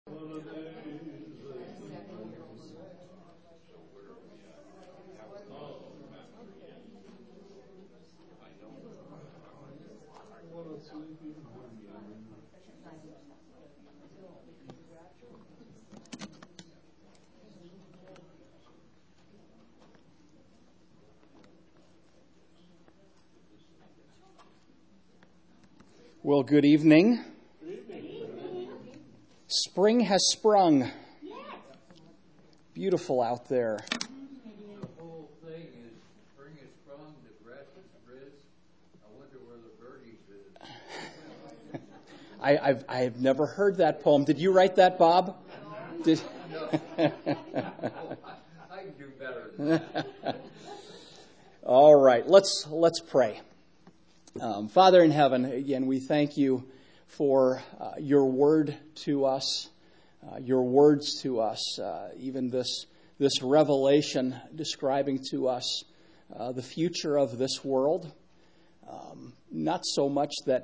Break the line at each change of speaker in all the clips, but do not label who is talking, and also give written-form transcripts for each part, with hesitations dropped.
Well, good evening. Spring has sprung. Beautiful out there.
The whole thing is spring has sprung, the grass is red. I wonder where the birdies is.
I've never heard that poem. Did you write that, Bob? Did...
I can do better than that.
All right, let's pray. Father in heaven, again, we thank you for your word to us, your words to us, even this revelation describing to us the future of this world. Not so much that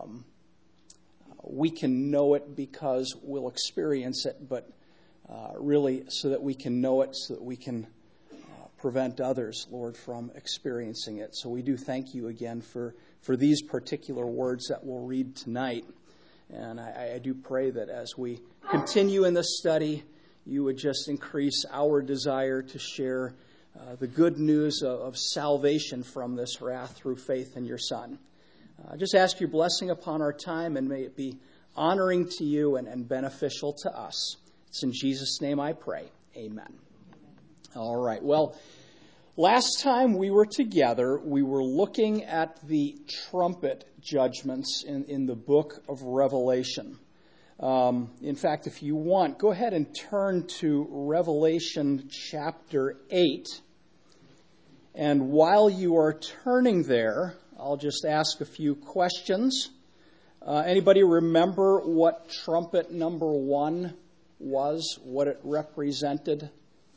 we can know it because we'll experience it, but really so that we can know it, so that we can prevent others, Lord, from experiencing it. So we do thank you again for these particular words that we'll read tonight. And I do pray that as we continue in this study, you would just increase our desire to share the good news of salvation from this wrath through faith in your Son. Just ask your blessing upon our time, and may it be honoring to you and beneficial to us. It's in Jesus' name I pray. Amen. All right. Well, last time we were together, we were looking at the trumpet judgments in the book of Revelation. In fact, if you want, go ahead and turn to Revelation chapter 8. And while you are turning there, I'll just ask a few questions. Anybody remember what trumpet number 1 was, what it represented?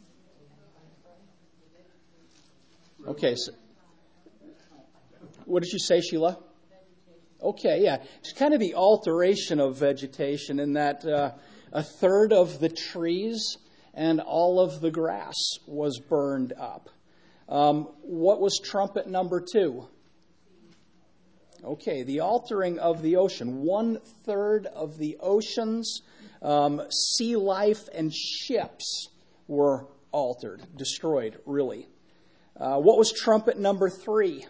Okay, so what did you say, Sheila? Okay, yeah. It's kind of the alteration of vegetation in that a third of the trees and all of the grass was burned up. What was trumpet number 2? Okay, the altering of the ocean. 1/3 of the oceans, sea life, and ships were altered, destroyed, really. What was trumpet number 3?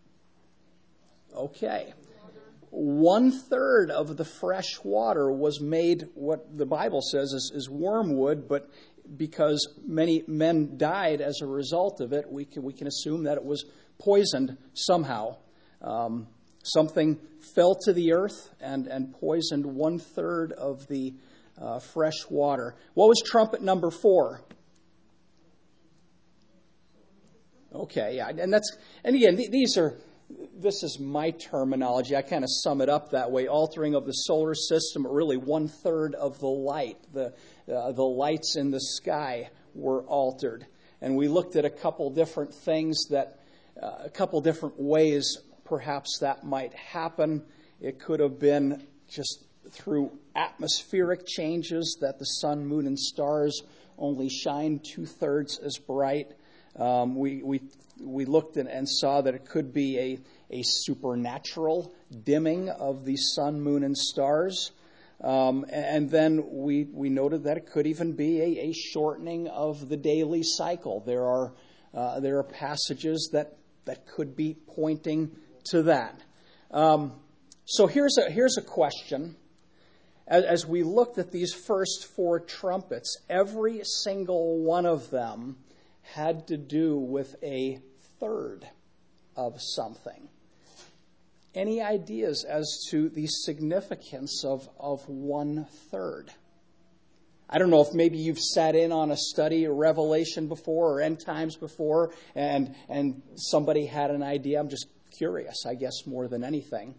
Okay. 1/3 of the fresh water was made, what the Bible says is wormwood, but because many men died as a result of it, we can assume that it was poisoned somehow. Something fell to the earth and poisoned 1/3 of the fresh water. What was trumpet number 4? Okay, yeah, and again, this is my terminology. I kind of sum it up that way. Altering of the solar system, really 1/3 of the light, the lights in the sky were altered, and we looked at a couple different things a couple different ways perhaps that might happen. It could have been just through atmospheric changes that the sun, moon, and stars only shine 2/3 as bright. We looked and saw that it could be a supernatural dimming of the sun, moon, and stars. And then we noted that it could even be a shortening of the daily cycle. There are passages that could be pointing to that. So here's a question. As we looked at these first 4 trumpets, every single one of them had to do with a third of something. Any ideas as to the significance of 1/3? I don't know if maybe you've sat in on a study of Revelation before or end times before, and somebody had an idea. I'm just curious, I guess, more than anything.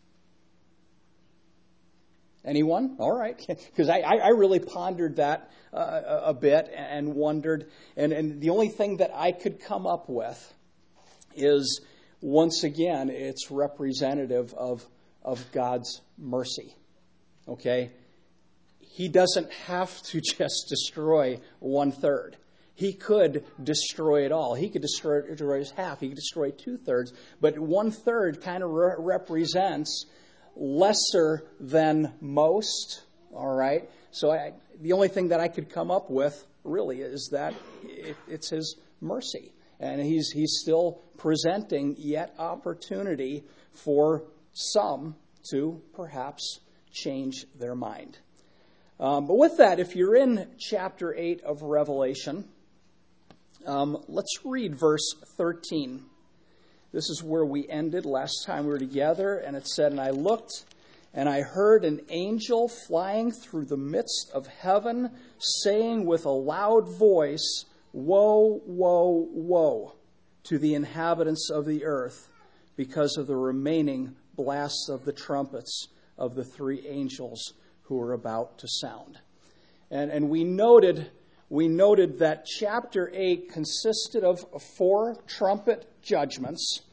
Anyone? All right. Because I really pondered that a bit and wondered. And the only thing that I could come up with is, once again, it's representative of God's mercy. Okay? he doesn't have to just destroy 1/3. He could destroy it all. He could destroy his half. He could destroy 2/3. But 1/3 kind of represents lesser than most. All right. So the only thing that I could come up with really is that it's his mercy, and he's still presenting yet opportunity for some to perhaps change their mind. But with that, if you're in chapter 8 of Revelation, let's read verse 13. This is where we ended last time we were together, and it said, "And I looked, and I heard an angel flying through the midst of heaven, saying with a loud voice, 'Woe, woe, woe to the inhabitants of the earth, because of the remaining blasts of the trumpets of the 3 angels who are about to sound.'" And we noted that chapter 8 consisted of 4 trumpet judgments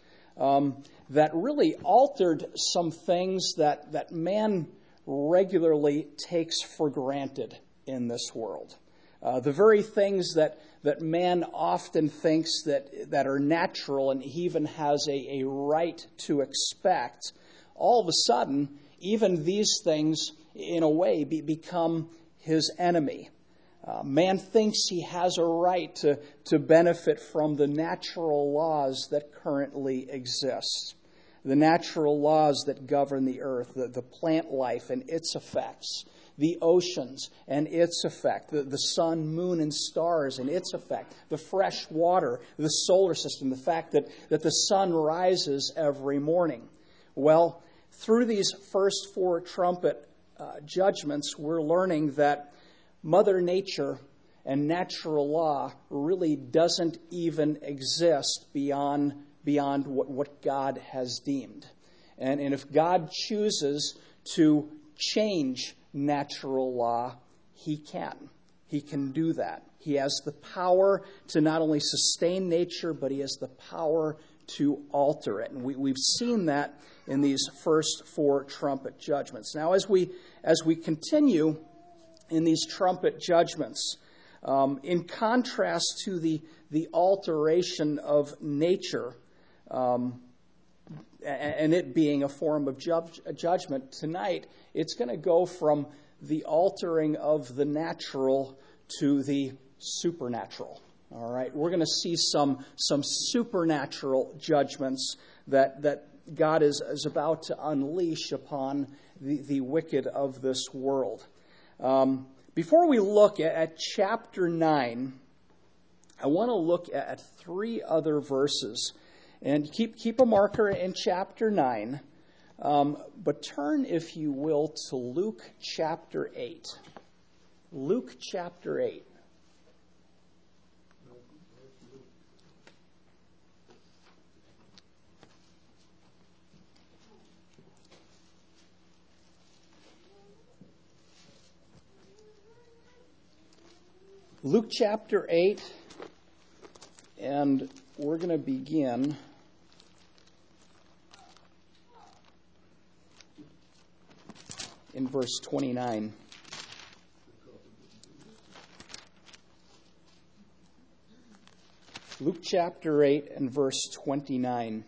that really altered some things that man regularly takes for granted in this world. The very things that man often thinks that are natural and he even has a right to expect, all of a sudden, even these things, in a way, become his enemy. Man thinks he has a right to benefit from the natural laws that currently exist, the natural laws that govern the earth, the plant life and its effects, the oceans and its effect, the sun, moon, and stars and its effect, the fresh water, the solar system, the fact that the sun rises every morning. Well, through these first 4 trumpet judgments, we're learning that Mother Nature and natural law really doesn't even exist beyond what God has deemed. And if God chooses to change natural law, he can. He can do that. He has the power to not only sustain nature, but he has the power to alter it. And we've seen that in these first 4 trumpet judgments. Now, as we continue in these trumpet judgments, in contrast to the alteration of nature, and it being a form of judgment, tonight it's going to go from the altering of the natural to the supernatural. All right, we're going to see some supernatural judgments that God is about to unleash upon the wicked of this world. Before we look at chapter 9, I want to look at 3 other verses. And keep a marker in chapter 9, but turn, if you will, to Luke chapter 8. Luke chapter 8. Luke chapter 8, and we're going to begin in verse 29. Luke chapter 8 and verse 29.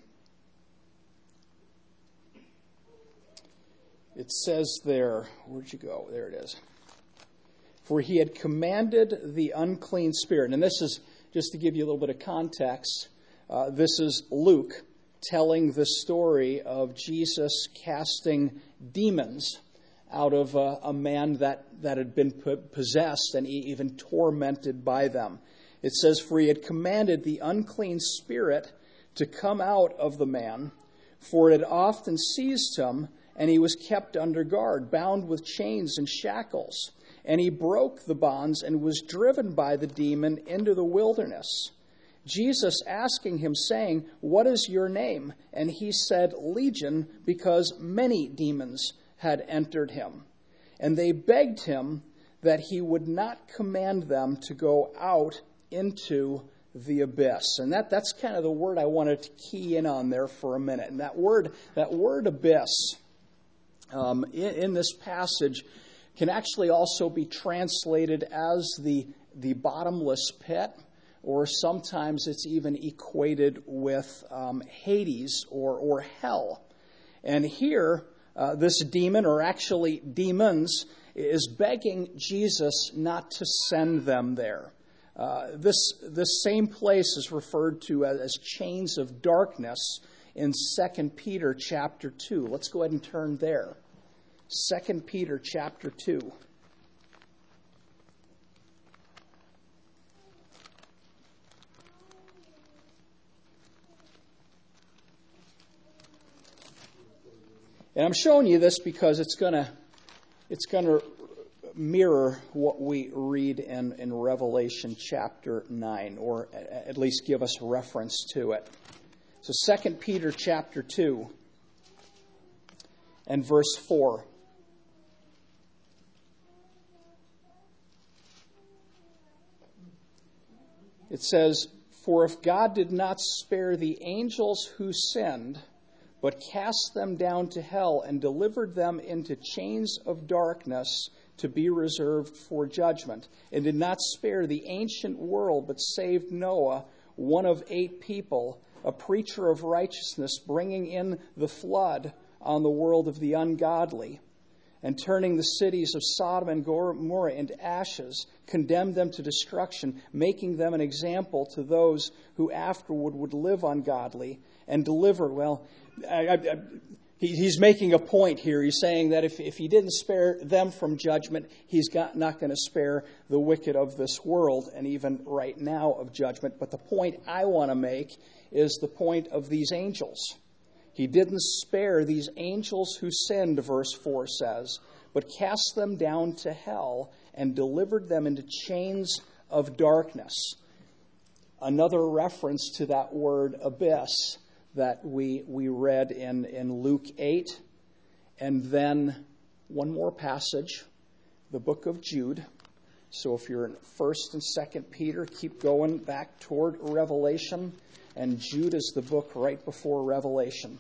It says there, where'd you go? There it is. For he had commanded the unclean spirit. And this is, just to give you a little bit of context, this is Luke telling the story of Jesus casting demons out of a man that had been possessed and even tormented by them. It says, for he had commanded the unclean spirit to come out of the man, for it had often seized him, and he was kept under guard, bound with chains and shackles. And he broke the bonds and was driven by the demon into the wilderness. Jesus asking him, saying, what is your name? And he said, Legion, because many demons had entered him. And they begged him that he would not command them to go out into the abyss. And that's kind of the word I wanted to key in on there for a minute. And that word abyss, in this passage, can actually also be translated as the bottomless pit, or sometimes it's even equated with Hades or hell. And here, this demon, or actually demons, is begging Jesus not to send them there. This same place is referred to as chains of darkness in 2 Peter chapter 2. Let's go ahead and turn there. 2 Peter chapter 2. And I'm showing you this because it's going to mirror what we read in Revelation chapter 9, or at least give us reference to it. So 2 Peter chapter 2 and verse 4. It says, "For if God did not spare the angels who sinned, but cast them down to hell and delivered them into chains of darkness to be reserved for judgment, and did not spare the ancient world, but saved Noah, one of 8 people, a preacher of righteousness, bringing in the flood on the world of the ungodly, and turning the cities of Sodom and Gomorrah into ashes, condemned them to destruction, making them an example to those who afterward would live ungodly, and delivered." Well, he's making a point here. He's saying that if he didn't spare them from judgment, he's not going to spare the wicked of this world, and even right now of judgment. But the point I want to make is the point of these angels. He didn't spare these angels who sinned, verse 4 says, but cast them down to hell and delivered them into chains of darkness. Another reference to that word abyss that we read in Luke 8. And then one more passage, the book of Jude. So if you're in 1st and 2nd Peter, keep going back toward Revelation. And Jude is the book right before Revelation.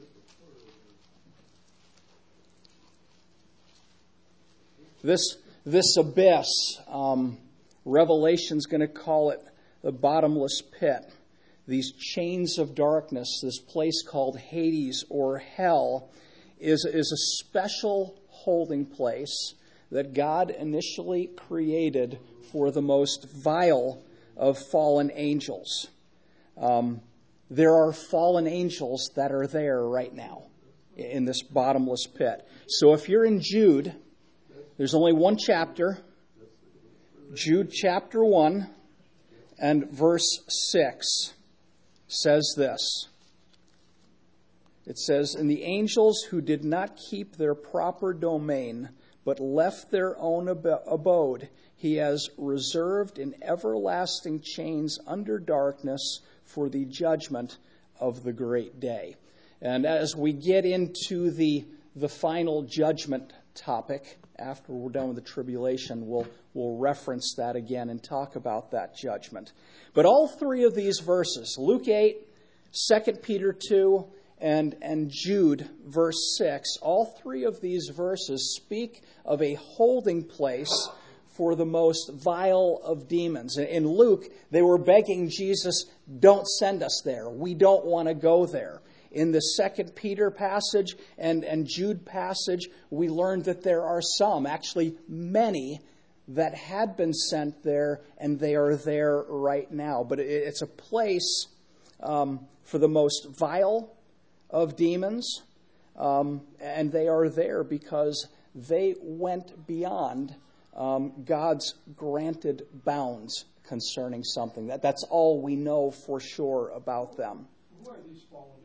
This abyss, Revelation's going to call it the bottomless pit. These chains of darkness, this place called Hades or hell, is a special holding place that God initially created for the most vile of fallen angels. There are fallen angels that are there right now in this bottomless pit. So if you're in Jude, there's only one chapter, Jude chapter 1 and verse 6 says this. It says, "And the angels who did not keep their proper domain, but left their own abode, he has reserved in everlasting chains under darkness for the judgment of the great day." And as we get into the final judgment topic, after we're done with the tribulation, we'll reference that again and talk about that judgment. But all 3 of these verses, Luke 8, 2 Peter 2, and Jude, verse 6, all 3 of these verses speak of a holding place for the most vile of demons. In Luke, they were begging Jesus, "Don't send us there. We don't want to go there." In the 2 Peter passage and Jude passage, we learned that there are some, actually many, that had been sent there, and they are there right now. But it's a place for the most vile of demons, and they are there because they went beyond God's granted bounds concerning something. That's all we know for sure about them.
Who are these fallen angels?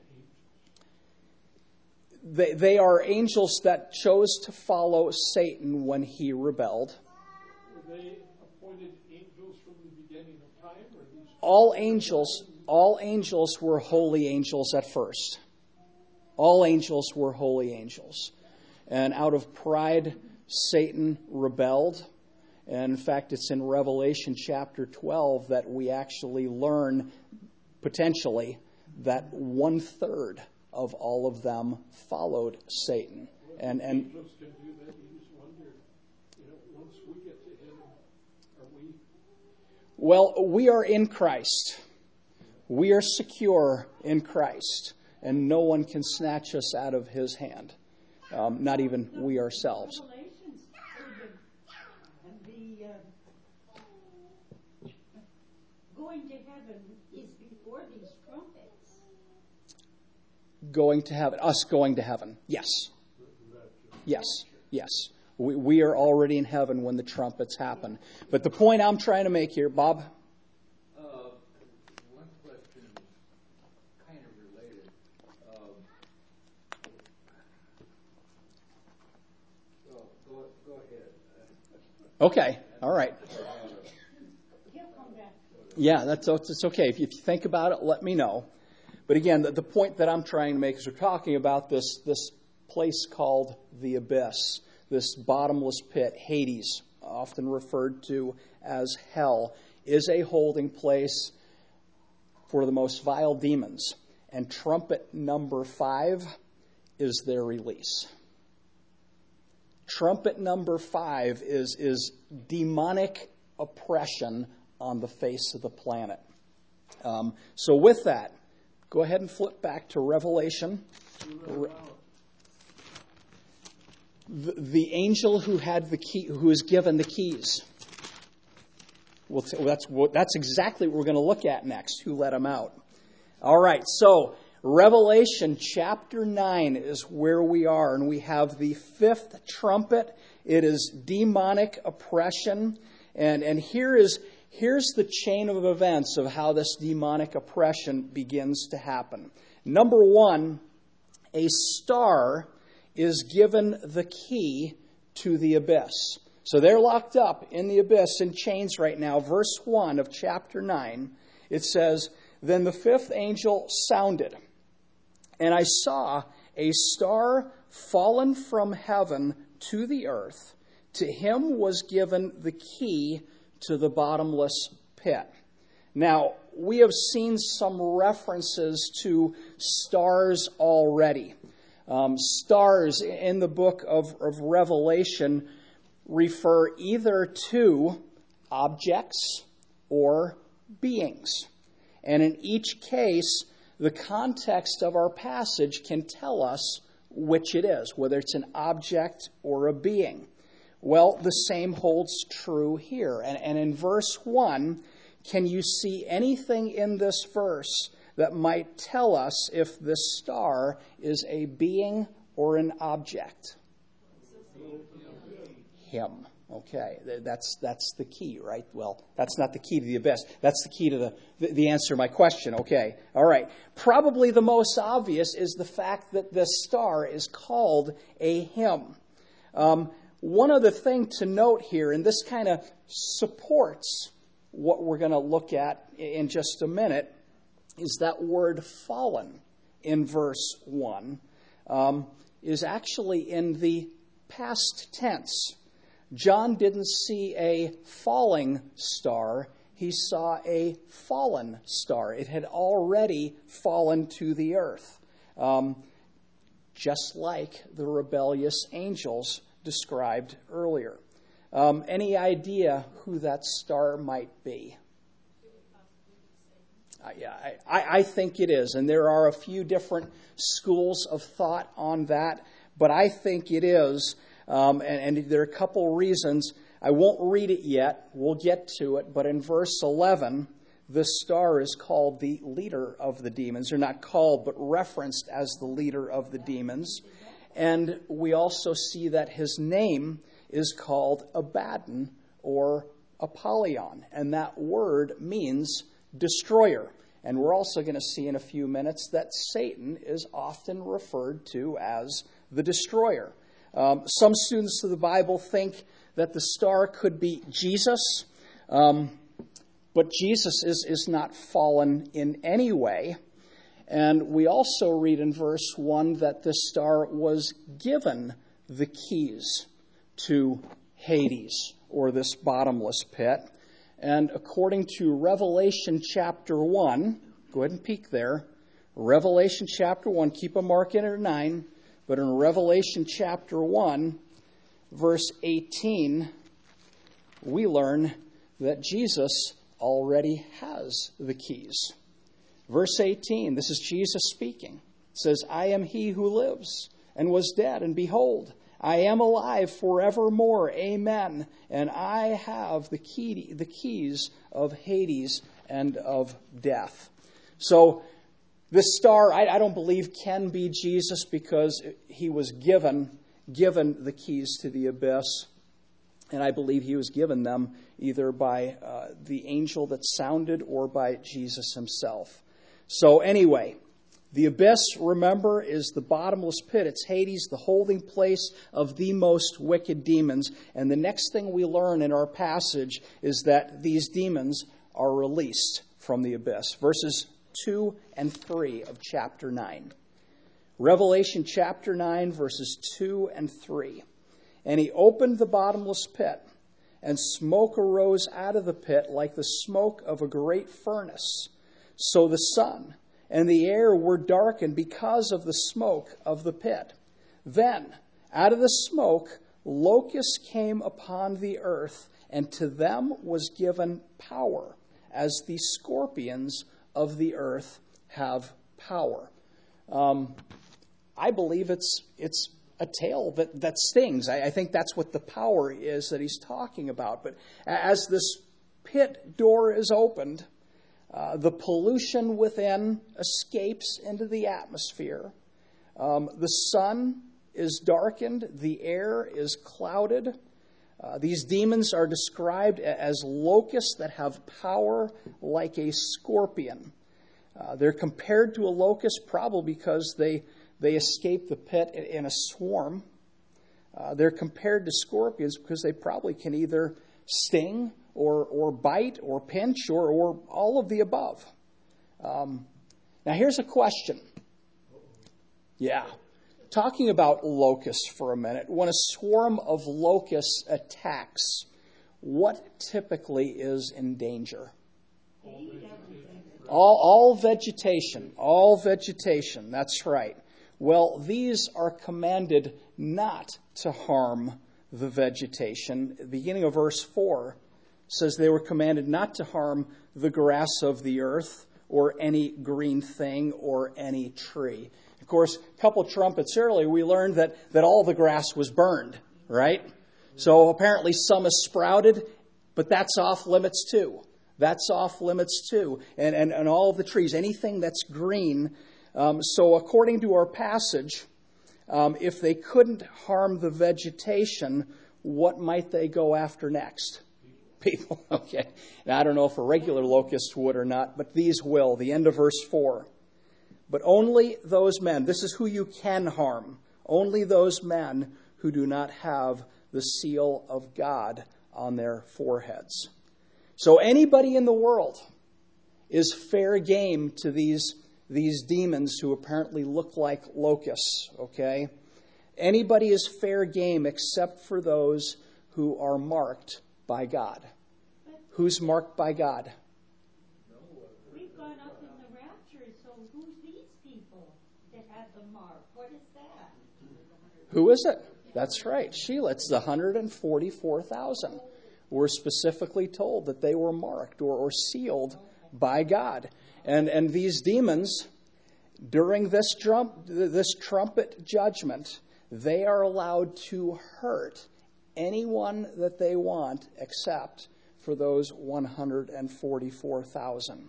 They are angels that chose to follow Satan when he rebelled.
Were they appointed angels from the beginning of time? Or these
All angels were holy angels at first. All angels were holy angels. And out of pride, Satan rebelled. And in fact, it's in Revelation chapter 12 that we actually learn, potentially, that 1/3 of all of them followed Satan.
angels can do that, you just wonder.
Well, we are in Christ. We are secure in Christ, and no one can snatch us out of his hand, not even we ourselves.
Revelations, going to heaven is before these trumpets.
Going to heaven, us going to heaven. Yes. Yes. Yes. We are already in heaven when the trumpets happen. But the point I'm trying to make here, Bob?
One question is kind of related. Go ahead.
Okay. All right.
He'll come back.
Yeah, it's okay. If you think about it, let me know. But again, the point that I'm trying to make is we're talking about this place called the abyss, this bottomless pit, Hades, often referred to as hell, is a holding place for the most vile demons. And trumpet number 5 is their release. Trumpet number 5 is demonic oppression on the face of the planet. So with that, go ahead and flip back to Revelation. The angel who had the key, who was given the keys. Well, that's exactly what we're going to look at next. Who let him out? All right. So Revelation chapter 9 is where we are, and we have the 5th trumpet. It is demonic oppression, and here's the chain of events of how this demonic oppression begins to happen. Number 1, a star is given the key to the abyss. So they're locked up in the abyss in chains right now. Verse 1 of chapter 9, it says, "Then the 5th angel sounded, and I saw a star fallen from heaven to the earth. To him was given the key to the bottomless pit." Now, we have seen some references to stars already. Stars in the book of Revelation refer either to objects or beings. And in each case, the context of our passage can tell us which it is, whether it's an object or a being. Well, the same holds true here. And in verse 1, can you see anything in this verse that might tell us if this star is a being or an object? Him. Okay, that's the key, right? Well, that's not the key to the abyss. That's the key to the answer to my question. Okay, all right. Probably the most obvious is the fact that this star is called a him. One other thing to note here, and this kind of supports what we're going to look at in just a minute, is that word fallen in verse 1 is actually in the past tense. John didn't see a falling star. He saw a fallen star. It had already fallen to the earth, just like the rebellious angels described earlier. Any idea who that star might be? I think it is, and there are a few different schools of thought on that, but I think it is, and there are a couple reasons. I won't read it yet. We'll get to it, but in verse 11, the star is called the leader of the demons. They're not called, but referenced as the leader of the demons. And we also see that his name is called Abaddon or Apollyon, and that word means destroyer. And we're also going to see in a few minutes that Satan is often referred to as the destroyer. Some students of the Bible think that the star could be Jesus, but Jesus is not fallen in any way. And we also read in verse 1 that the star was given the keys to Hades, or this bottomless pit. And according to Revelation chapter 1, go ahead and peek there. Revelation chapter 1, keep a mark in it 9. But in Revelation chapter 1, verse 18, we learn that Jesus already has the keys. Verse 18, this is Jesus speaking. It says, I am he who lives and was dead, and behold, I am alive forevermore. Amen. And I have the keys of Hades and of death. So this star, I don't believe can be Jesus, because he was given the keys to the abyss. And I believe he was given them either by the angel that sounded or by Jesus himself. So anyway, the abyss, remember, is the bottomless pit. It's Hades, the holding place of the most wicked demons. And the next thing we learn in our passage is that these demons are released from the abyss. Verses 2 and 3 of chapter 9. Revelation chapter 9, verses 2 and 3. And he opened the bottomless pit, and smoke arose out of the pit like the smoke of a great furnace. So the sun and the air were darkened because of the smoke of the pit. Then, out of the smoke, locusts came upon the earth, and to them was given power, as the scorpions of the earth have power. I believe it's a tail that stings. I think that's what the power is that he's talking about. But as this pit door is opened, the pollution within escapes into the atmosphere. The sun is darkened. The air is clouded. These demons are described as locusts that have power like a scorpion. They're compared to a locust probably because they escape the pit in a swarm. They're compared to scorpions because they probably can either sting or bite or pinch or all of the above. Now here's a question. Yeah. Talking about locusts for a minute. When a swarm of locusts attacks, what typically is in danger? All vegetation. All vegetation. That's right. Well, these are commanded not to harm the vegetation. The beginning of verse 4 says they were commanded not to harm the grass of the earth or any green thing or any tree. Of course, a couple trumpets earlier, we learned that all the grass was burned, right? So apparently some has sprouted, but that's off limits too. That's off limits too. And all of the trees, anything that's green. So according to our passage, if they couldn't harm the vegetation, what might they go after next? People. Okay. Now, I don't know if a regular locust would or not, but these will. The end of verse 4. But only those men, this is who you can harm, only those men who do not have the seal of God on their foreheads. So anybody in the world is fair game to these demons who apparently look like locusts, okay? Anybody is fair game except for those who are marked by God. Who's marked by God?
We've gone up in the rapture, so who's these people that have the mark? What is that?
Who is it? That's right, Sheila. It's the 144,000. We're specifically told that they were marked or sealed by God. And these demons, during this trumpet judgment, they are allowed to hurt anyone that they want except for those 144,000.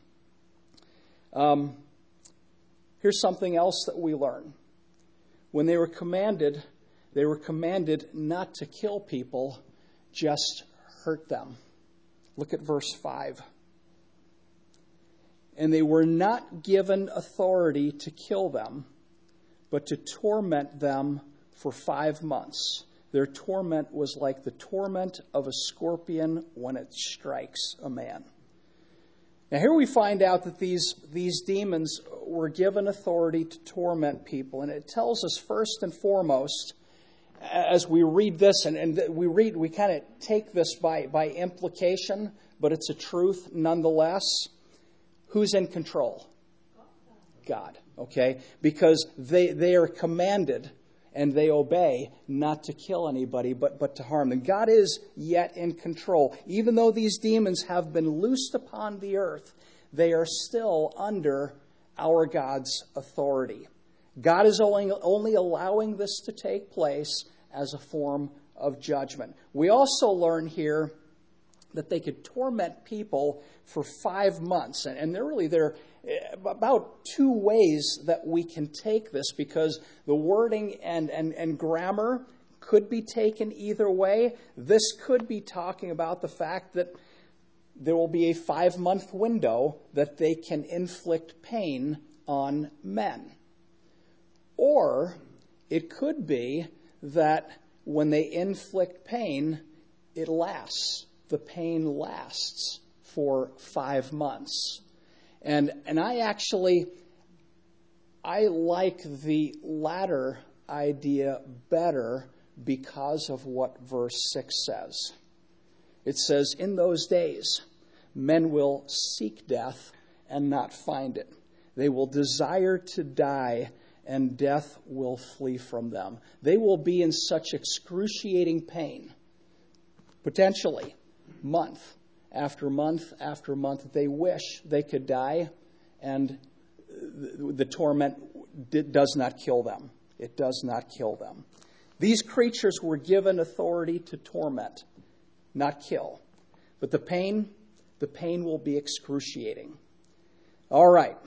Here's something else that we learn. When they were commanded not to kill people, just hurt them. Look at verse 5. And they were not given authority to kill them, but to torment them for 5 months. Their torment was like the torment of a scorpion when it strikes a man. Now here we find out that these demons were given authority to torment people. And it tells us first and foremost, as we read this, and we kind of take this by implication, but it's a truth nonetheless. Who's in control? God. Okay? Because they are commanded, and they obey not to kill anybody, but to harm them. God is yet in control. Even though these demons have been loosed upon the earth, they are still under our God's authority. God is only allowing this to take place as a form of judgment. We also learn here that they could torment people for 5 months. And there are about 2 ways that we can take this, because the wording and grammar could be taken either way. This could be talking about the fact that there will be a 5-month window that they can inflict pain on men. Or it could be that when they inflict pain, it lasts. The pain lasts for 5 months. And I like the latter idea better because of what verse 6 says. It says, in those days, men will seek death and not find it. They will desire to die, and death will flee from them. They will be in such excruciating pain, potentially month after month after month. They wish they could die, and the torment does not kill them. It does not kill them. These creatures were given authority to torment, not kill. But the pain will be excruciating. All right.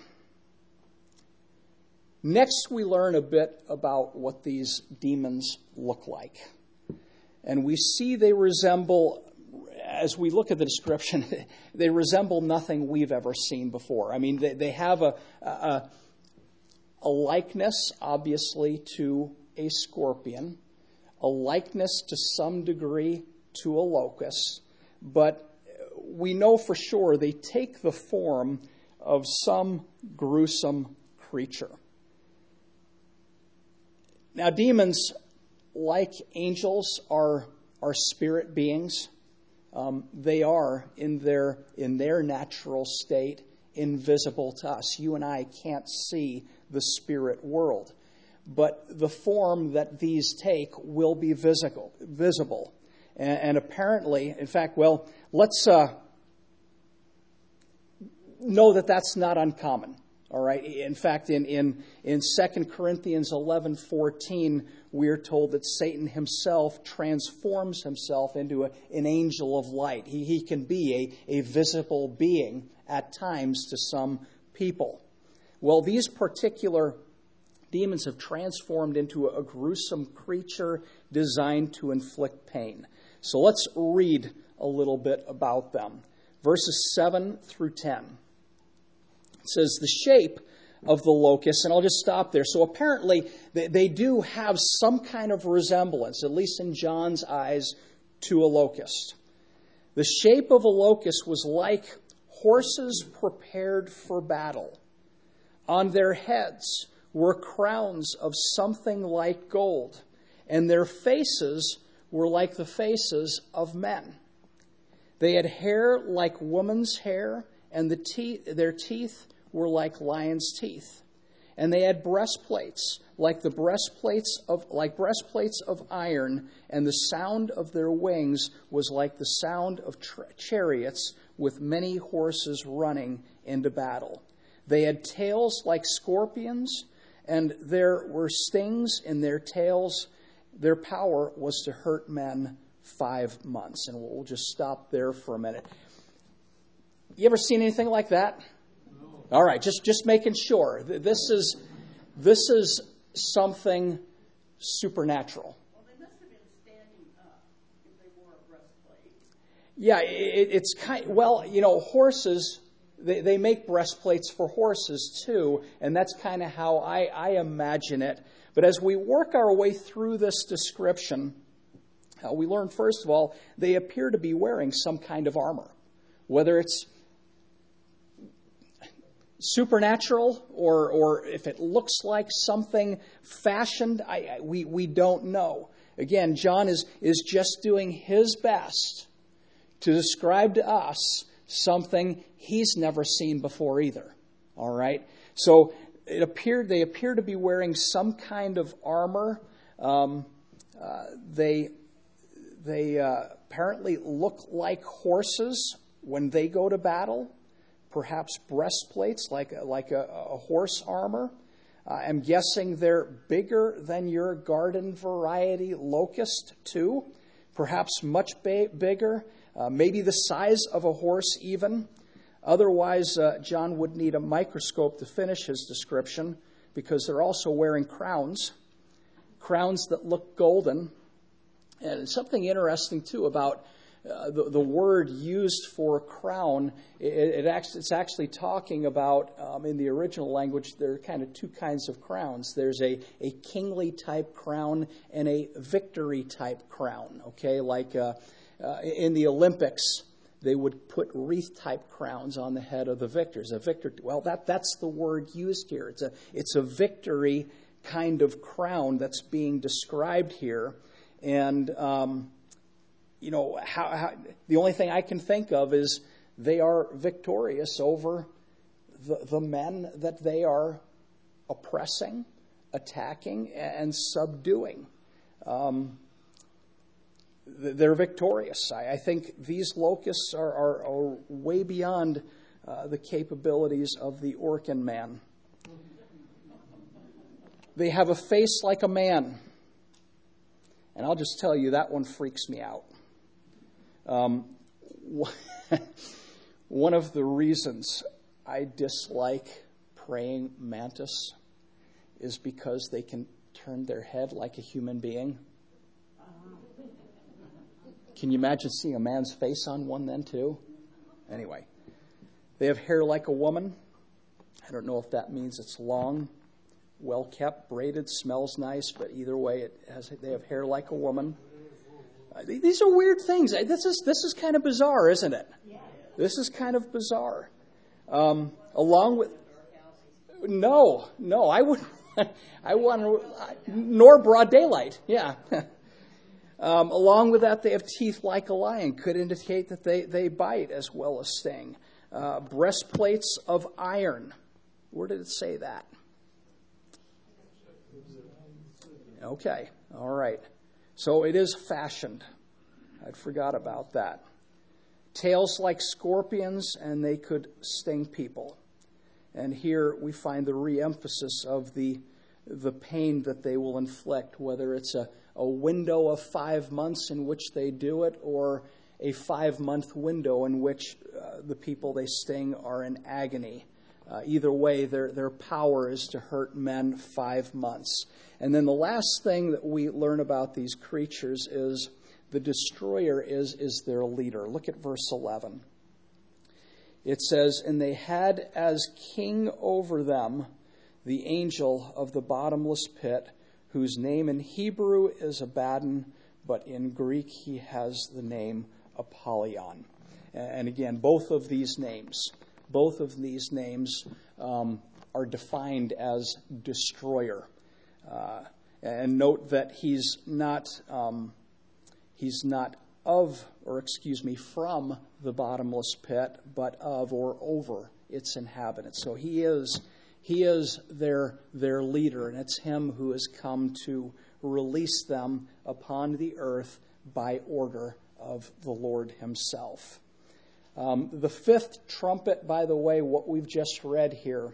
Next, we learn a bit about what these demons look like. And we see they resemble, as we look at the description, they resemble nothing we've ever seen before. I mean, they have a likeness, obviously, to a scorpion, a likeness to some degree to a locust, but we know for sure they take the form of some gruesome creature. Now, demons, like angels, are spirit beings. They are, in their natural state, invisible to us. You and I can't see the spirit world. But the form that these take will be visible. And apparently, in fact, let's know that that's not uncommon. All right. In fact, in 2 Corinthians 11:14, we're told that Satan himself transforms himself into an angel of light. He can be a visible being at times to some people. Well, these particular demons have transformed into a gruesome creature designed to inflict pain. So let's read a little bit about them. Verses 7 through 10. It says, the shape of the locust, and I'll just stop there. So apparently they do have some kind of resemblance, at least in John's eyes, to a locust. The shape of a locust was like horses prepared for battle. On their heads were crowns of something like gold, and their faces were like the faces of men. They had hair like woman's hair, and their teeth were like lions' teeth. And they had breastplates like breastplates of iron, and the sound of their wings was like the sound of chariots with many horses running into battle. They had tails like scorpions, and there were stings in their tails. Their power was to hurt men 5 months. And we'll just stop there for a minute. You ever seen anything like that?
No.
All right, just making sure. This is something supernatural.
Well, they must have been standing up if they wore a breastplate.
Yeah, it's horses. They make breastplates for horses too, and that's kind of how I imagine it. But as we work our way through this description, we learn, first of all, they appear to be wearing some kind of armor. Whether it's supernatural or if it looks like something fashioned, we don't know. Again, John is just doing his best to describe to us something he's never seen before either. All right? So they appear to be wearing some kind of armor. They apparently look like horses when they go to battle, perhaps breastplates like a horse armor. I'm guessing they're bigger than your garden variety locust too, perhaps much bigger, maybe the size of a horse even. Otherwise, John would need a microscope to finish his description, because they're also wearing crowns that look golden. And something interesting, too, about the word used for crown, it's actually talking about, in the original language, there are kind of two kinds of crowns. There's a kingly type crown and a victory type crown, okay? Like in the Olympics, they would put wreath type crowns on the head of the victors. A victor, well, that's the word used here. It's a victory kind of crown that's being described here. And, how the only thing I can think of is they are victorious over the men that they are oppressing, attacking, and subduing. They're victorious. I think these locusts are way beyond the capabilities of the Orkin man. They have a face like a man. And I'll just tell you, that one freaks me out. One of the reasons I dislike praying mantis is because they can turn their head like a human being. Can you imagine seeing a man's face on one then, too? Anyway, they have hair like a woman. I don't know if that means it's long, well-kept, braided, smells nice, but either way, they have hair like a woman. These are weird things. This is kind of bizarre, isn't it? This is kind of bizarre. Along with... No, I wouldn't... I want to... Nor broad daylight, yeah. Along with that, they have teeth like a lion. Could indicate that they bite as well as sting. Breastplates of iron. Where did it say that? Okay, all right. So it is fashioned. I'd forgot about that. Tails like scorpions, and they could sting people. And here we find the re-emphasis of the pain that they will inflict, whether it's a window of 5 months in which they do it, or a 5-month window in which the people they sting are in agony. Either way, their power is to hurt men 5 months. And then the last thing that we learn about these creatures is the destroyer is their leader. Look at verse 11. It says, "And they had as king over them the angel of the bottomless pit, whose name in Hebrew is Abaddon, but in Greek he has the name Apollyon." And again, both of these names are defined as destroyer. And note that he's not from the bottomless pit, but of or over its inhabitants. So he is their leader, and it's him who has come to release them upon the earth by order of the Lord himself. The fifth trumpet, by the way, what we've just read here,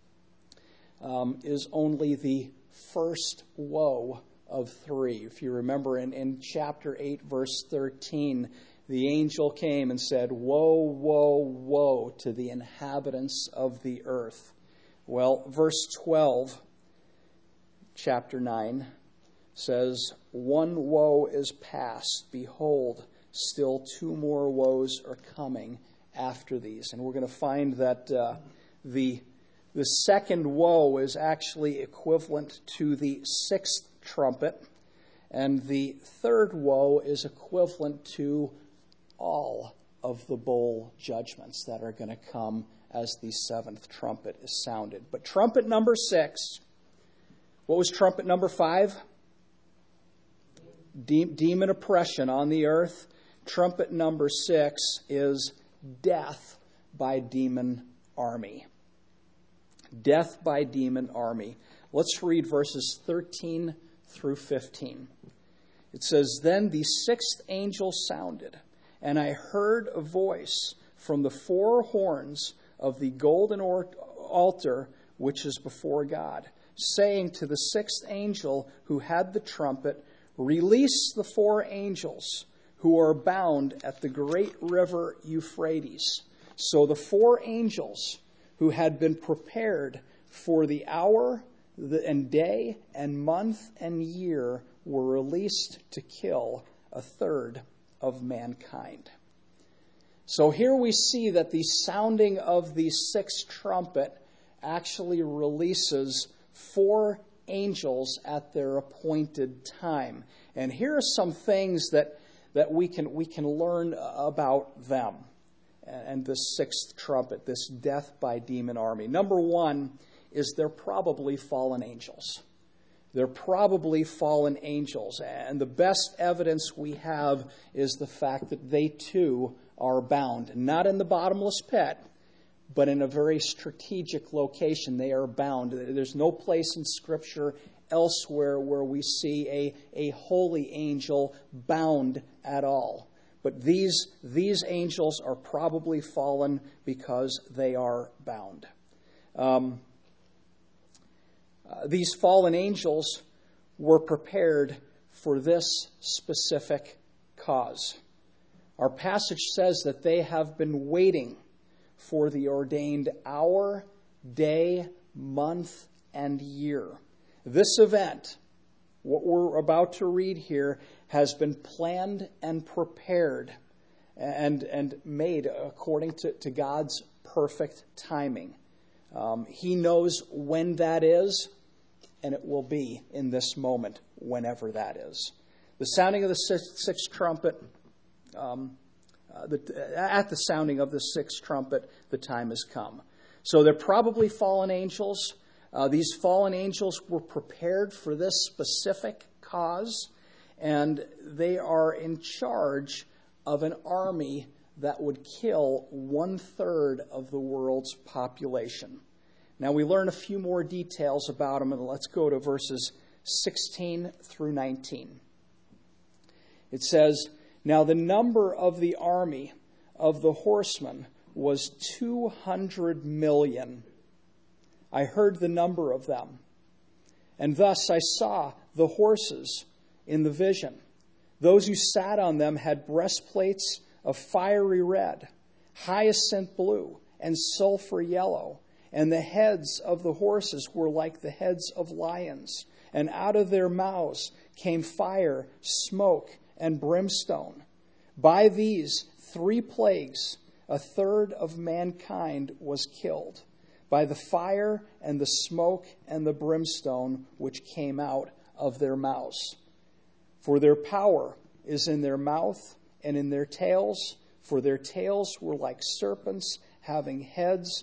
is only the first woe of 3. If you remember in chapter 8, verse 13, the angel came and said, "Woe, woe, woe to the inhabitants of the earth." Well, verse 12, chapter 9, says, "One woe is past. Behold, still 2 more woes are coming after these." And we're going to find that the second woe is actually equivalent to the 6th trumpet, and the third woe is equivalent to all of the bowl judgments that are going to come as the 7th trumpet is sounded. But trumpet number 6, what was trumpet number 5? Demon oppression on the earth. Trumpet number 6 is death by demon army. Death by demon army. Let's read verses 13 through 15. It says, "Then the sixth angel sounded, and I heard a voice from the four horns of the golden altar which is before God, saying to the sixth angel who had the trumpet, 'Release the four angels who are bound at the great river Euphrates.' So the four angels who had been prepared for the hour and day and month and year were released to kill a third of mankind." So here we see that the sounding of the sixth trumpet actually releases four angels at their appointed time. And here are some things that we can learn about them and this sixth trumpet, this death by demon army. Number one is they're probably fallen angels. They're probably fallen angels. And the best evidence we have is the fact that they too are bound. Not in the bottomless pit, but in a very strategic location. They are bound. There's no place in Scripture elsewhere where we see a holy angel bound at all. But these angels are probably fallen because they are bound. These fallen angels were prepared for this specific cause. Our passage says that they have been waiting for the ordained hour, day, month, and year. This event, what we're about to read here, has been planned and prepared and made according to God's perfect timing. He knows when that is, and it will be in this moment, whenever that is. The sounding of the sixth trumpet, at the sounding of the sixth trumpet, the time has come. So they're probably fallen angels. These fallen angels were prepared for this specific cause, and they are in charge of an army that would kill 1/3 of the world's population. Now we learn a few more details about them, and let's go to verses 16 through 19. It says, "Now the number of the army of the horsemen was 200 million. I heard the number of them. And thus I saw the horses in the vision. Those who sat on them had breastplates of fiery red, hyacinth blue, and sulfur yellow. And the heads of the horses were like the heads of lions. And out of their mouths came fire, smoke, and brimstone. By these 3 plagues, 1/3 of mankind was killed, by the fire and the smoke and the brimstone which came out of their mouths. For their power is in their mouth and in their tails, for their tails were like serpents having heads,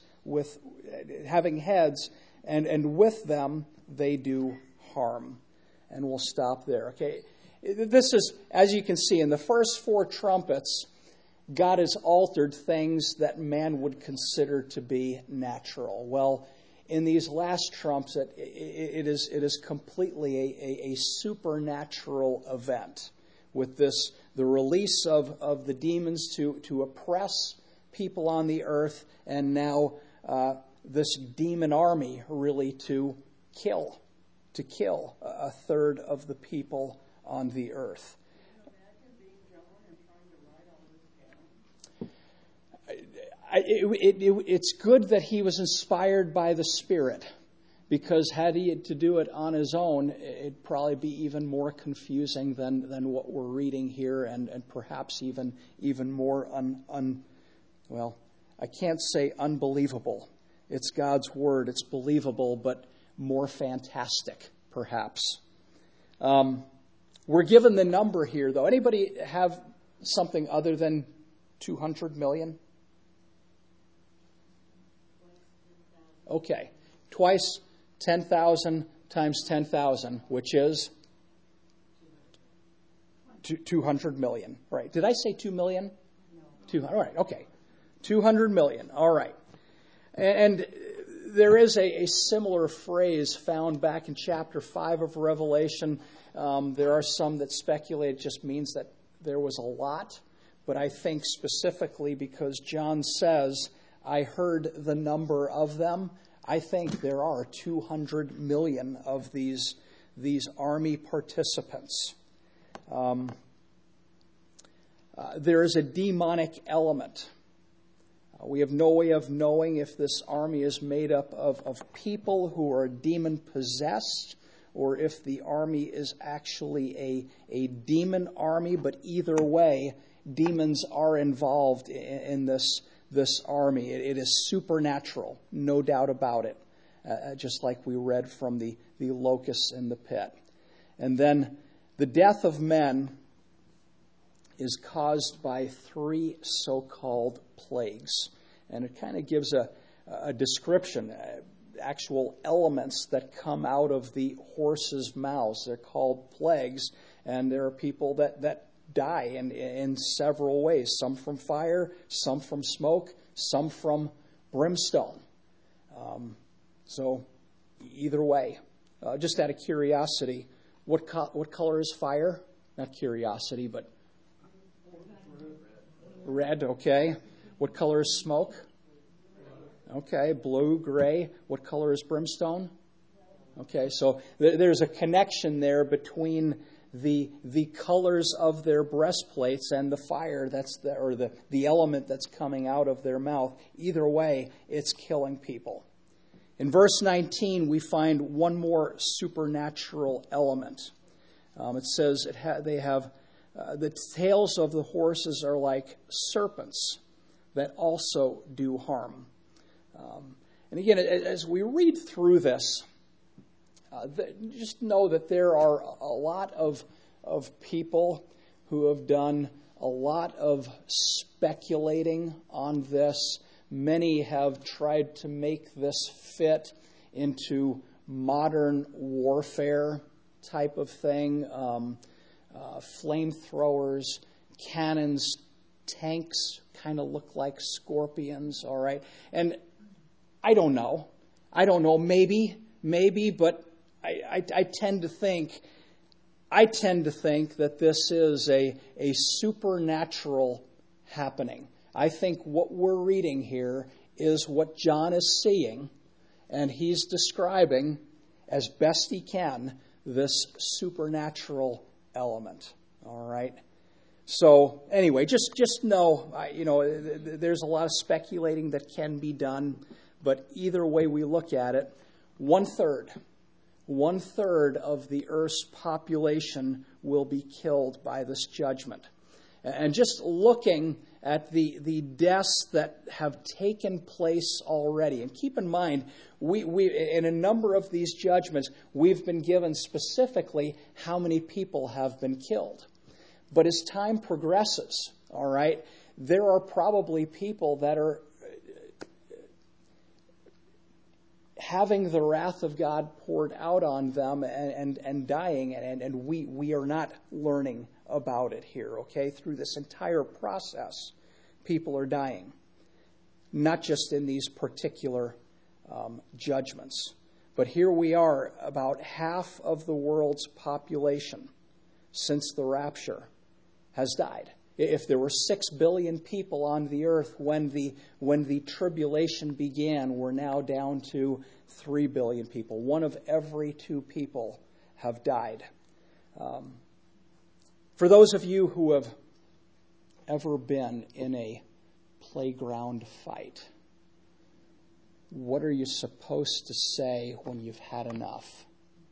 and with them they do harm." And we'll stop there. Okay, this is, as you can see, in the first 4 trumpets, God has altered things that man would consider to be natural. Well, in these last trumps, it is completely a supernatural event, with the release of the demons to oppress people on the earth, and now this demon army really to kill 1/3 of the people on the earth.
Imagine being John and trying to write all this down.
It's good that he was inspired by the Spirit, because had he had to do it on his own, it'd probably be even more confusing than what we're reading here, and perhaps even more well, I can't say unbelievable. It's God's word. It's believable, but more fantastic, perhaps. We're given the number here, though. Anybody have something other than 200 million? Okay. Twice 10,000 times 10,000, which is 200 million. Right. Did I say 2 million? No. 200. All right. Okay. 200 million. All right. And there is a similar phrase found back in chapter 5 of Revelation There are some that speculate it just means that there was a lot. But I think specifically because John says, I heard the number of them, I think there are 200 million of these army participants. There is a demonic element. We have no way of knowing if this army is made up of people who are demon-possessed or if the army is actually a demon army. But either way, demons are involved in this army. It is supernatural, no doubt about it, just like we read from the locusts in the pit. And then the death of men is caused by 3 so-called plagues. And it kind of gives a description, actual elements that come out of the horses' mouths. They're called plagues, and there are people that die in several ways. Some from fire, some from smoke, some from brimstone. So either way, just out of curiosity, what color is fire? Not curiosity, but red, okay. What color is smoke? Okay, blue, gray. What color is brimstone? Okay, so there's a connection there between the colors of their breastplates and the fire or the element that's coming out of their mouth. Either way, it's killing people. In verse 19, we find one more supernatural element. It says they have the tails of the horses are like serpents that also do harm. And again, as we read through this, just know that there are a lot of people who have done a lot of speculating on this. Many have tried to make this fit into modern warfare type of thing. Flamethrowers, cannons, tanks kind of look like scorpions, all right? And I don't know, maybe, but I tend to think that this is a supernatural happening. I think what we're reading here is what John is seeing, and he's describing, as best he can, this supernatural element. All right? So anyway, just know, there's a lot of speculating that can be done, but either way we look at it, 1/3 of the Earth's population will be killed by this judgment. And just looking at the deaths that have taken place already, and keep in mind, we in a number of these judgments, we've been given specifically how many people have been killed. But as time progresses, all right, there are probably people that are having the wrath of God poured out on them and dying, and we are not learning about it here, okay? Through this entire process, people are dying, not just in these particular judgments. But here we are, about half of the world's population since the rapture has died. If there were 6 billion people on the earth when the tribulation began, we're now down to 3 billion people. 1 of every 2 people have died. For those of you who have ever been in a playground fight, what are you supposed to say when you've had enough?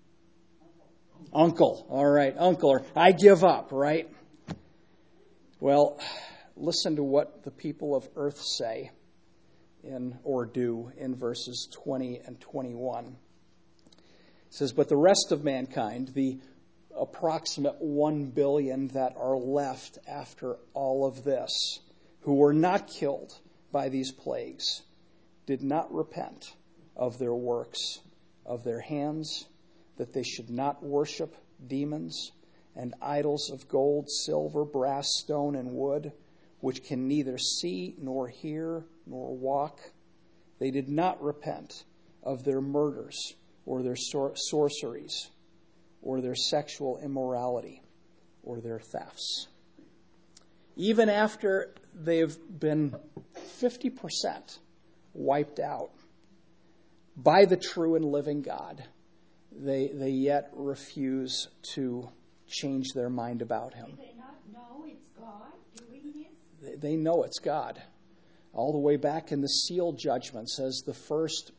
Uncle. All right, uncle, or I give up, right? Well, listen to what the people of earth say or do in verses 20 and 21. It says, but the rest of mankind, the approximate 1 billion that are left after all of this, who were not killed by these plagues, did not repent of their works of their hands, that they should not worship demons and idols of gold, silver, brass, stone, and wood, which can neither see nor hear nor walk. They did not repent of their murders or their sorceries or their sexual immorality or their thefts. Even after they've been 50% wiped out by the true and living God, they yet refuse to change their mind about him.
Do they not know it's God doing this?
They know it's God. All the way back in the seal judgments, as the first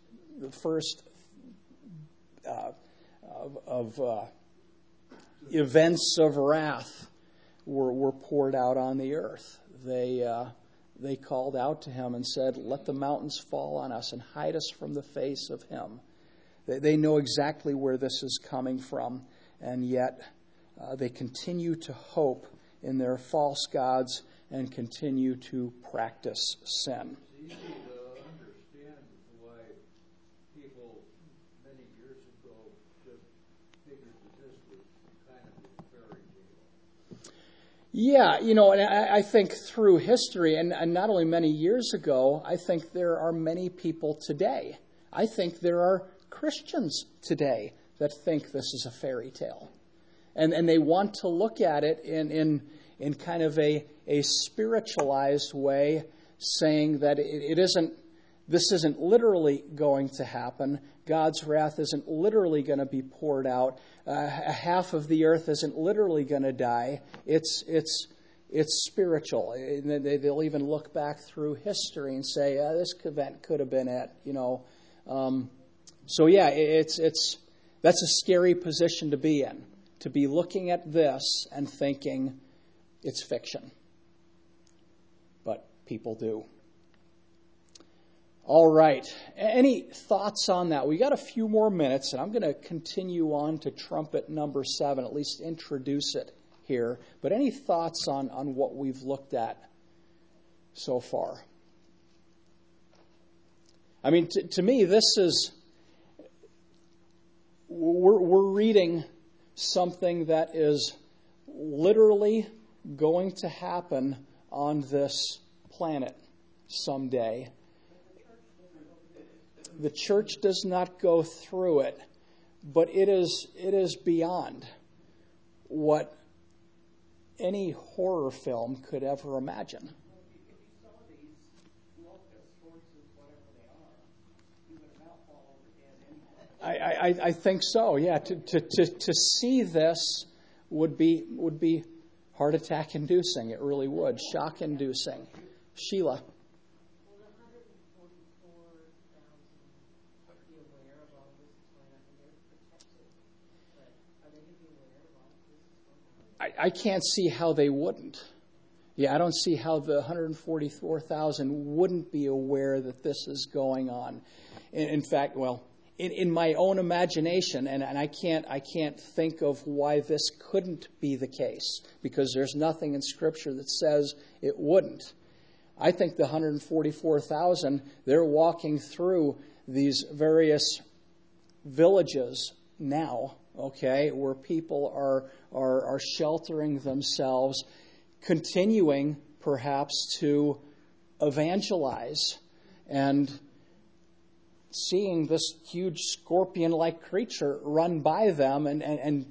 events of wrath were poured out on the earth, they called out to him and said, "Let the mountains fall on us and hide us from the face of him." They know exactly where this is coming from, and yet they continue to hope in their false gods and continue to practice sin.
It's easy to understand why people many years ago just figured that this was kind of a fairy tale.
Yeah, and I think through history, and not only many years ago, I think there are many people today. I think there are Christians today that think this is a fairy tale. And they want to look at it in kind of a spiritualized way, saying that this isn't literally going to happen. God's wrath isn't literally going to be poured out. Half of the earth isn't literally going to die. It's spiritual. And they'll even look back through history and say, this event could have been it. So yeah, that's a scary position to be in, to be looking at this and thinking it's fiction. But people do. All right. Any thoughts on that? We got a few more minutes, and I'm going to continue on to trumpet number 7, at least introduce it here. But any thoughts on what we've looked at so far? I mean, to me, this is... We're reading something that is literally going to happen on this planet someday. The church does not go through it, but it is beyond what any horror film could ever imagine.
If you saw these locusts, horses, whatever they are, you would about fall over dead anyway.
I think so. Yeah, to see this would be heart attack inducing. It really would. Shock inducing. Sheila.
Will the 144,000 be aware of all this is going on? They're protected, but are they going to be aware of all this is going on?
I can't see how they wouldn't. Yeah, I don't see how the 144,000 wouldn't be aware that this is going on. In fact, well, in my own imagination, and I can't think of why this couldn't be the case, because there's nothing in Scripture that says it wouldn't. I think the 144,000, they're walking through these various villages now, okay, where people are sheltering themselves, continuing perhaps to evangelize, and seeing this huge scorpion-like creature run by them, and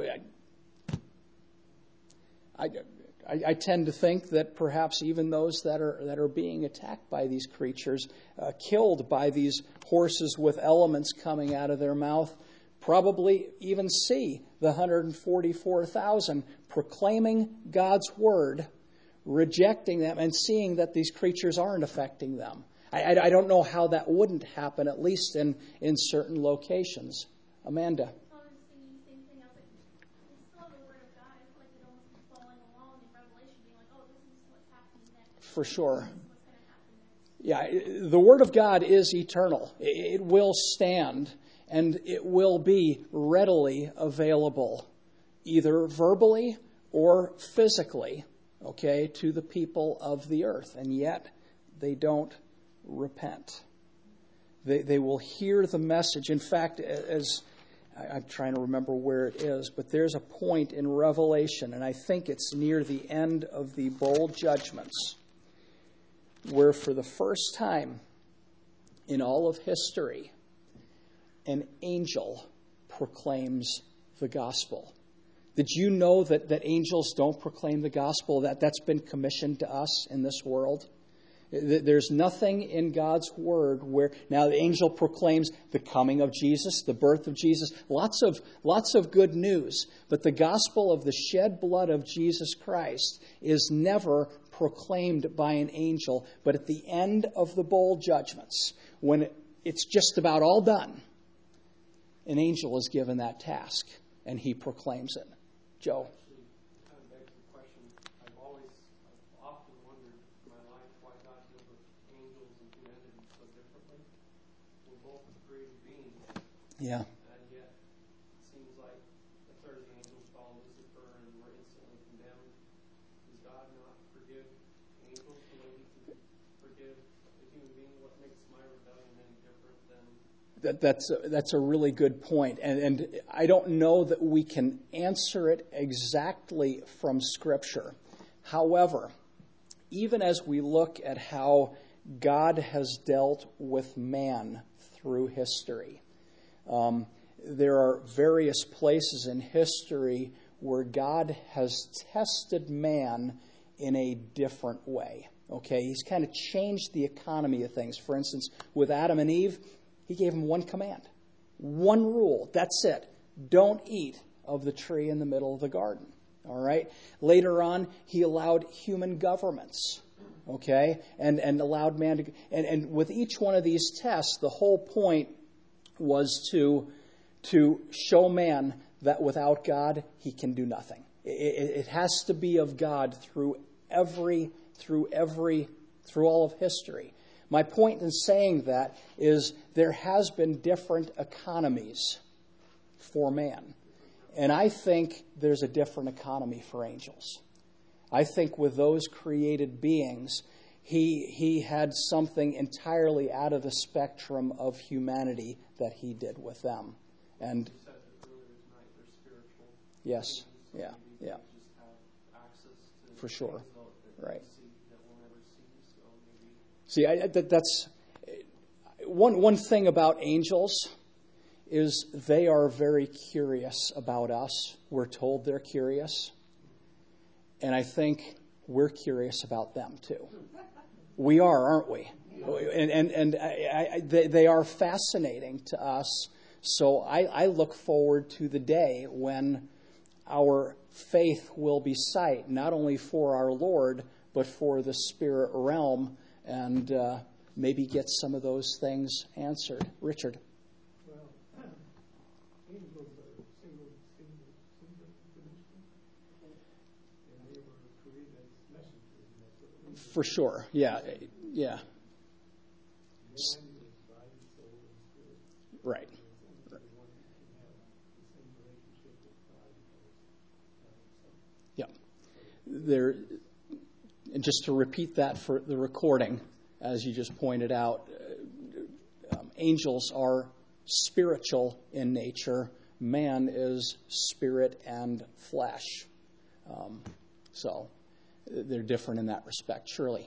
I tend to think that perhaps even those that are being attacked by these creatures, killed by these horses with elements coming out of their mouth, probably even see the 144,000 proclaiming God's word, rejecting them, and seeing that these creatures aren't affecting them. I don't know how that wouldn't happen, at least in certain locations. Amanda.
I was thinking the same thing. I was like, it's still the Word of God. I feel like it almost be following along in Revelation, being like, oh, this is what's happening next.
For sure.
This is what's going to happen next.
Yeah, the Word of God is eternal. It will stand, and it will be readily available, either verbally or physically, okay, to the people of the earth. And yet, they don't repent. They will hear the message. In fact, as I'm trying to remember where it is, but there's a point in Revelation, and I think it's near the end of the bowl judgments, where for the first time in all of history, an angel proclaims the gospel. Did you know that angels don't proclaim the gospel? That's been commissioned to us in this world? There's nothing in God's word where now the angel proclaims the coming of Jesus, the birth of Jesus, lots of good news. But the gospel of the shed blood of Jesus Christ is never proclaimed by an angel. But at the end of the bowl judgments, when it's just about all done, an angel is given that task and he proclaims it. Joe.
Kind of begs the question. I've often wondered in my life why God deals with angels and humanity so differently. We're both created beings.
Yeah.
And yet it seems like a third of the angels follow Lucifer and were instantly condemned. Does God not forgive angels the way he can forgive a human being? What makes my rebellion any different than...
That's a really good point. And I don't know that we can answer it exactly from Scripture. However, even as we look at how God has dealt with man through history, there are various places in history where God has tested man in a different way. Okay, he's kind of changed the economy of things. For instance, with Adam and Eve, he gave them one command, one rule. That's it. Don't eat of the tree in the middle of the garden. All right. Later on, he allowed human governments. Okay, and allowed man to. And with each one of these tests, the whole point was to show man that without God, he can do nothing. It has to be of God through all of history. My point in saying that is there has been different economies for man. And I think there's a different economy for angels. I think with those created beings, he had something entirely out of the spectrum of humanity that he did with them. And
You said that earlier tonight they're spiritual.
yes,
So
yeah,
maybe
yeah,
they just have access to
for sure.
things that
Right.
we see that we'll never see. So maybe
See, that's one thing about angels is they are very curious about us. We're told they're curious. And I think we're curious about them too. We are, aren't we? And they are fascinating to us. So I look forward to the day when our faith will be sight, not only for our Lord, but for the spirit realm, and maybe get some of those things answered. Richard.
Well, angels are single dimensional, and they were created as messengers. And that's what angels
For sure. Yeah. Yeah.
are. One is body, soul, and spirit.
Right.
There's only one who can have the same relationship with God as
Yeah. There. And just to repeat that for the recording, as you just pointed out, angels are spiritual in nature. Man is spirit and flesh. So they're different in that respect. Shirley.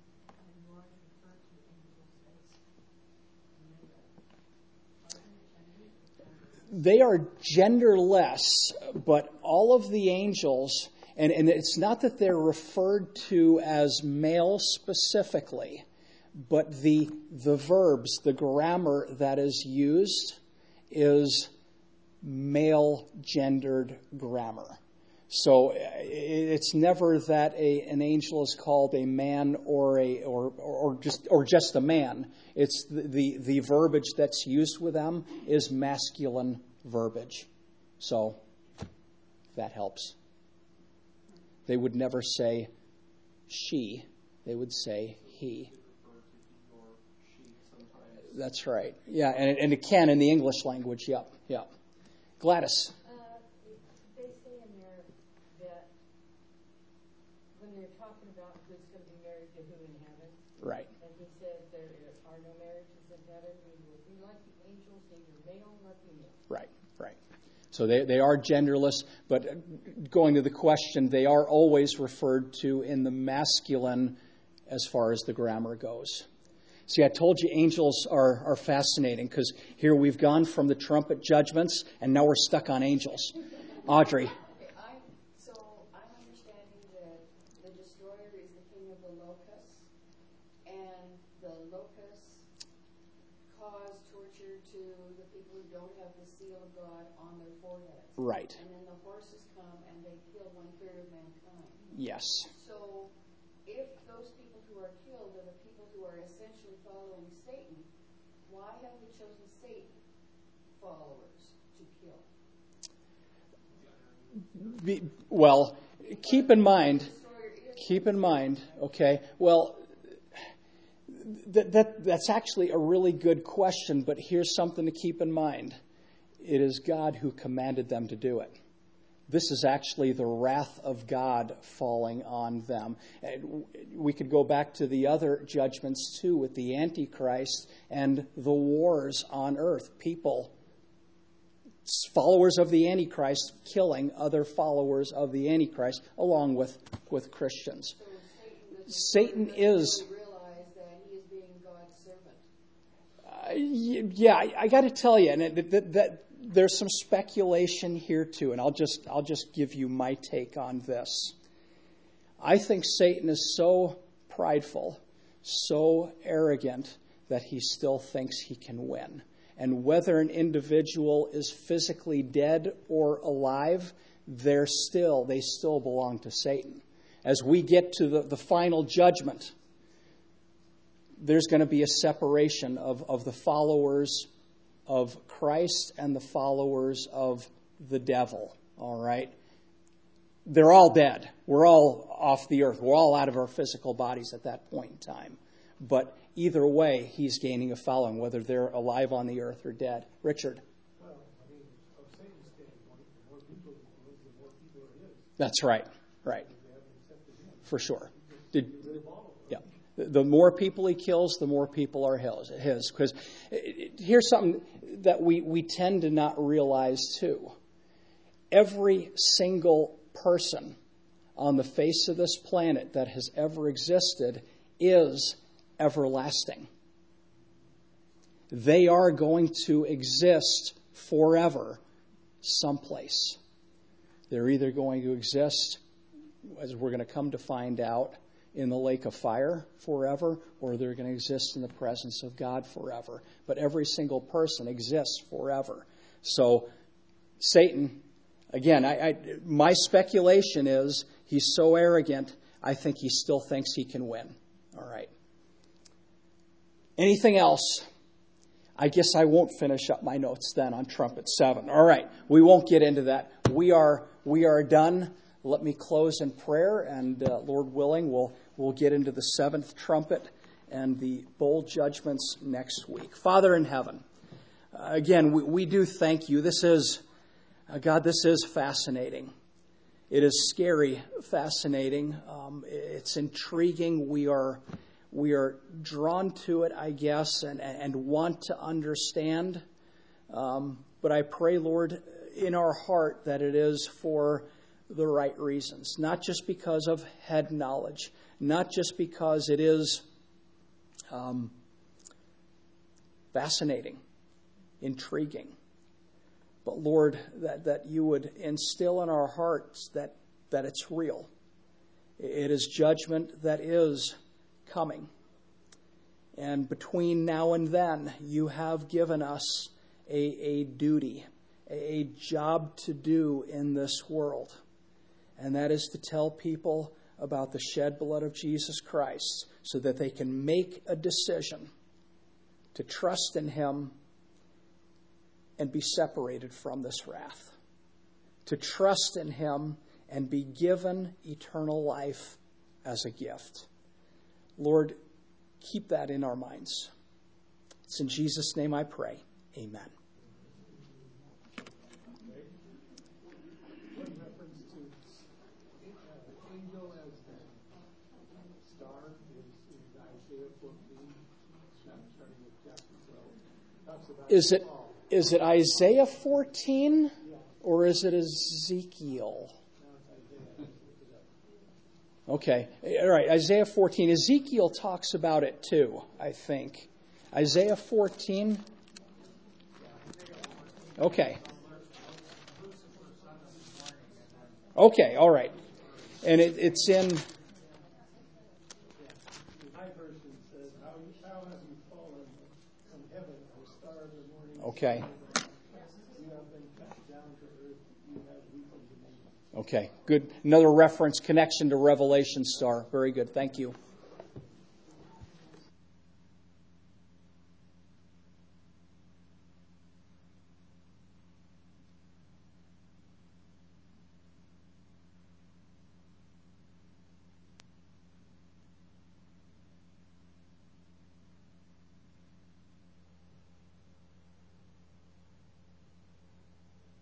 They are genderless, but all of the angels, and it's not that they're referred to as male specifically, but the verbs, the grammar that is used is male gendered grammar. So it's never that an angel is called a man or just a man. It's the verbiage that's used with them is masculine verbiage. So that helps. They would never say she. They would say he. That's right. Yeah, and it can in the English language. Yep, yep. Gladys.
They say in there that when they're talking about who's going to be married to who in heaven,
Right.
and he says there are no marriages in heaven, we will be like the angels, neither male nor female.
Right, right. So they are genderless, but going to the question, they are always referred to in the masculine as far as the grammar goes. See, I told you angels are fascinating, because here we've gone from the trumpet judgments, and now we're stuck on angels. Audrey.
So I'm understanding that the destroyer is the king of the locusts, and the locusts cause torture to the people who don't have the seal of God on their foreheads.
Right.
And then the horses come and they kill 1/3 of mankind.
Yes.
So if those people who are killed are the people who are essentially following Satan, why have we chosen Satan followers to kill?
Well, keep in mind, okay, well, that's actually a really good question, but here's something to keep in mind. It is God who commanded them to do it. This is actually the wrath of God falling on them. And we could go back to the other judgments too, with the Antichrist and the wars on earth. People, followers of the Antichrist, killing other followers of the Antichrist, along with Christians.
So
Satan is...
realize that he is being God's servant.
Yeah, I got to tell you, and that there's some speculation here too, and I'll just give you my take on this. I think Satan is so prideful, so arrogant, that he still thinks he can win. And whether an individual is physically dead or alive, they still belong to Satan. As we get to the final judgment, there's going to be a separation of the followers of Christ and the followers of the devil. All right? They're all dead. We're all off the earth. We're all out of our physical bodies at that point in time. But either way, he's gaining a following, whether they're alive on the earth or dead. Richard?
Well, I mean, from Satan's standpoint, the more people he kills, the more people it is.
That's right. Right.
They haven't accepted him.
For sure.
Get rid of all of them.
Yeah. The more people he kills, the more people are his. Because here's something that we tend to not realize too. Every single person on the face of this planet that has ever existed is everlasting. They are going to exist forever someplace. They're either going to exist, as we're going to come to find out, in the lake of fire forever, or they're going to exist in the presence of God forever. But every single person exists forever. So Satan, again, my speculation is he's so arrogant, I think he still thinks he can win. All right. Anything else? I guess I won't finish up my notes then on trumpet 7. All right. We won't get into that. We are done. Let me close in prayer, and Lord willing, we'll get into the 7th trumpet and the bowl judgments next week. Father in heaven, again, we do thank you. This is, God, this is fascinating. It is scary, fascinating. It's intriguing. We are drawn to it, I guess, and want to understand. But I pray, Lord, in our heart that it is for the right reasons, not just because of head knowledge, not just because it is fascinating, intriguing, but Lord, that you would instill in our hearts that it's real. It is judgment that is coming. And between now and then, you have given us a duty, a job to do in this world. And that is to tell people about the shed blood of Jesus Christ so that they can make a decision to trust in Him and be separated from this wrath. To trust in Him and be given eternal life as a gift. Lord, keep that in our minds. It's in Jesus' name I pray. Amen.
What reference to angel as the star is Isaiah 14, starting with chapter 12. Talks about
Is it Isaiah 14 or is it Ezekiel? Okay. All right. Isaiah 14. Ezekiel talks about it too, I think. Isaiah 14. Okay. Okay. All right. And it's in.
My version says, how have you fallen from heaven, O star of the morning?
Okay.
You have been cut down to earth. You have weakened me.
Okay. Good. Another reference connection to Revelation star. Very good. Thank you.